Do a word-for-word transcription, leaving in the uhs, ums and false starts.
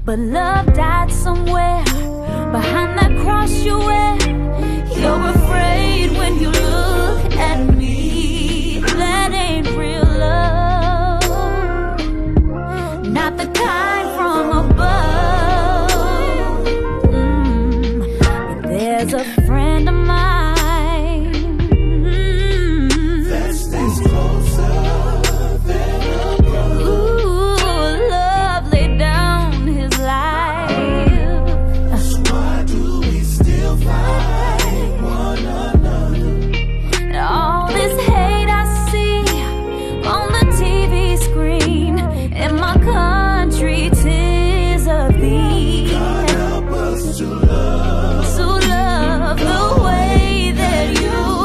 but love died somewhere behind that cross you wear. You're afraid when you